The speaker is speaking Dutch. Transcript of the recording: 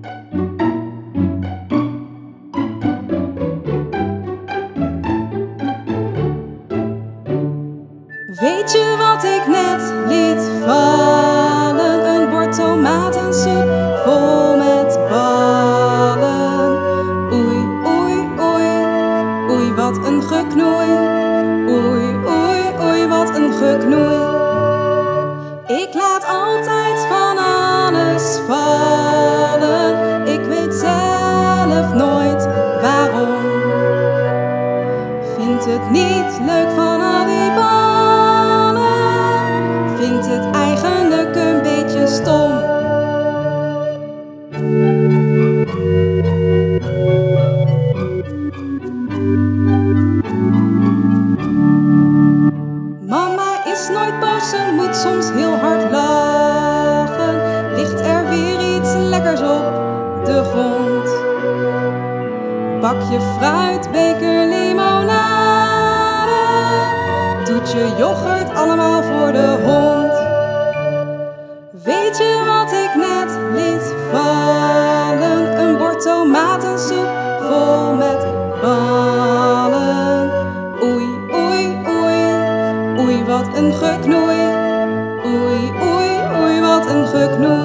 Weet je wat ik net liet vallen? Een bord tomatensoep vol met ballen. Oei, oei, oei, oei, wat een geknoei. Oei, oei, oei, wat een geknoei. Ik laat altijd van alles vallen. Ik weet zelf nooit waarom. Vind het niet leuk van al die ballen. Vind het eigenlijk een beetje stom. Mama is nooit boos, ze moet soms heel hard lachen. Ligt er weer iets lekkers op de grond? Bakje fruit, beker limonade, toetje yoghurt, allemaal voor de hond. Weet je wat ik net liet vallen? Een bord tomatensoep vol met ballen. Oei, oei, oei, oei, wat een geknoei. Oei, oei, oei, wat een geknoei.